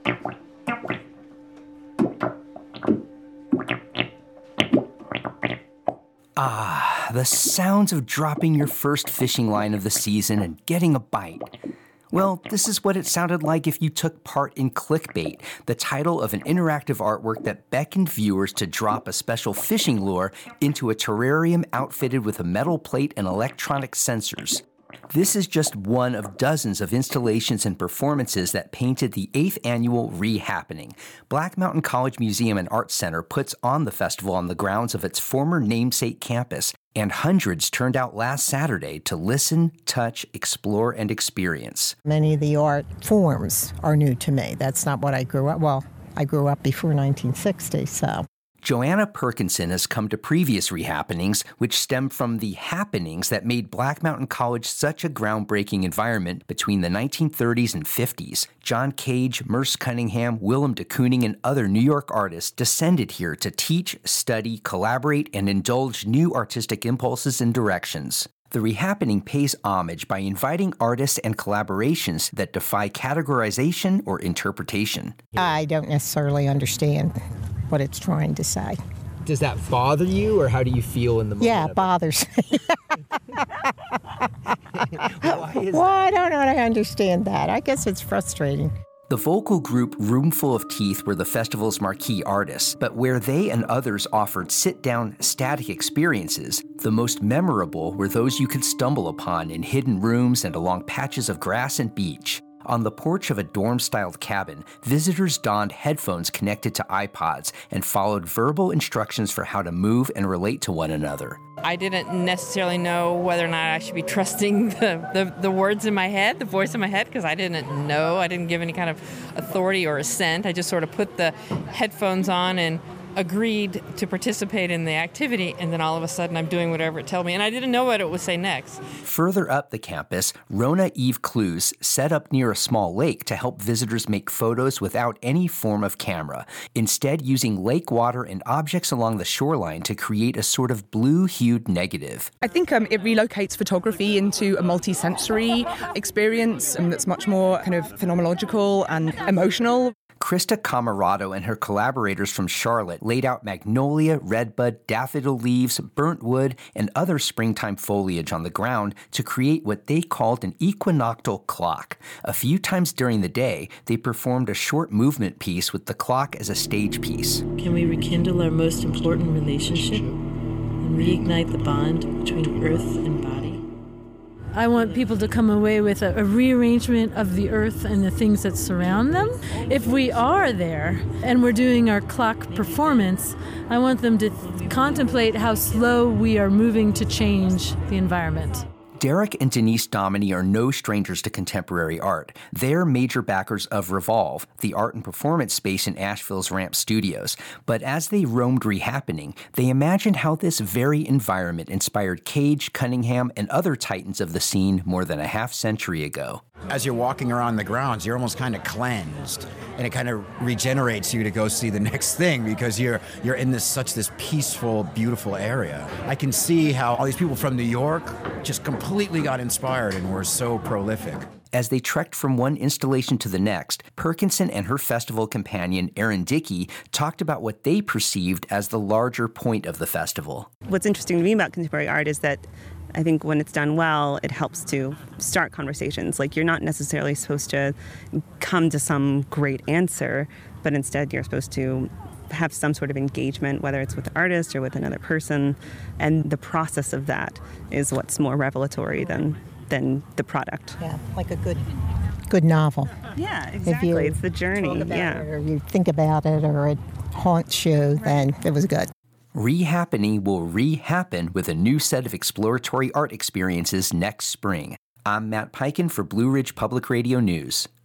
Ah, the sounds of dropping your first fishing line of the season and getting a bite. Well, this is what it sounded like if you took part in Clickbait, the title of an interactive artwork that beckoned viewers to drop a special fishing lure into a terrarium outfitted with a metal plate and electronic sensors. This is just one of dozens of installations and performances that painted the 8th annual Rehappening. Black Mountain College Museum and Arts Center puts on the festival on the grounds of its former namesake campus, and hundreds turned out last Saturday to listen, touch, explore, and experience. Many of the art forms are new to me. That's not what I grew up. Well, I grew up before 1960, so. Joanna Perkinson has come to previous Rehappenings, which stem from the happenings that made Black Mountain College such a groundbreaking environment between the 1930s and 50s. John Cage, Merce Cunningham, Willem de Kooning, and other New York artists descended here to teach, study, collaborate, and indulge new artistic impulses and directions. The Rehappening pays homage by inviting artists and collaborations that defy categorization or interpretation. I don't necessarily understand what it's trying to say. Does that bother you, or how do you feel in the moment? Yeah, it bothers me. Why is well, I don't know how to understand that. I guess it's frustrating. The vocal group Roomful of Teeth were the festival's marquee artists, but where they and others offered sit-down, static experiences, the most memorable were those you could stumble upon in hidden rooms and along patches of grass and beach. On the porch of a dorm-styled cabin, visitors donned headphones connected to iPods and followed verbal instructions for how to move and relate to one another. I didn't necessarily know whether or not I should be trusting the words in my head, the voice in my head, because I didn't know. I didn't give any kind of authority or assent. I just sort of put the headphones on and agreed to participate in the activity, and then all of a sudden I'm doing whatever it tells me, and I didn't know what it would say next. Further up the campus, Rona Eve Clues set up near a small lake to help visitors make photos without any form of camera, instead using lake water and objects along the shoreline to create a sort of blue-hued negative. I think it relocates photography into a multi-sensory experience that's much more kind of phenomenological and emotional. Krista Camarado and her collaborators from Charlotte laid out magnolia, redbud, daffodil leaves, burnt wood, and other springtime foliage on the ground to create what they called an equinoctial clock. A few times during the day, they performed a short movement piece with the clock as a stage piece. Can we rekindle our most important relationship and reignite the bond between earth and body? I want people to come away with a rearrangement of the earth and the things that surround them. If we are there and we're doing our clock performance, I want them to contemplate how slow we are moving to change the environment. Derek and Denise Dominy are no strangers to contemporary art. They're major backers of Revolve, the art and performance space in Asheville's Ramp Studios. But as they roamed Rehappening, they imagined how this very environment inspired Cage, Cunningham, and other titans of the scene more than a half-century ago. As you're walking around the grounds, you're almost kind of cleansed, and it kind of regenerates you to go see the next thing because you're in this peaceful, beautiful area. I can see how all these people from New York just completely got inspired and were so prolific. As they trekked from one installation to the next, Perkinson and her festival companion, Erin Dickey, talked about what they perceived as the larger point of the festival. What's interesting to me about contemporary art is that I think when it's done well, it helps to start conversations. Like, you're not necessarily supposed to come to some great answer, but instead you're supposed to have some sort of engagement, whether it's with the artist or with another person. And the process of that is what's more revelatory than the product. Yeah, like a good novel. Yeah, exactly. It's the journey. Yeah. Or you think about it or it haunts you, then it was good. Rehappening will rehappen with a new set of exploratory art experiences next spring. I'm Matt Peiken for Blue Ridge Public Radio News.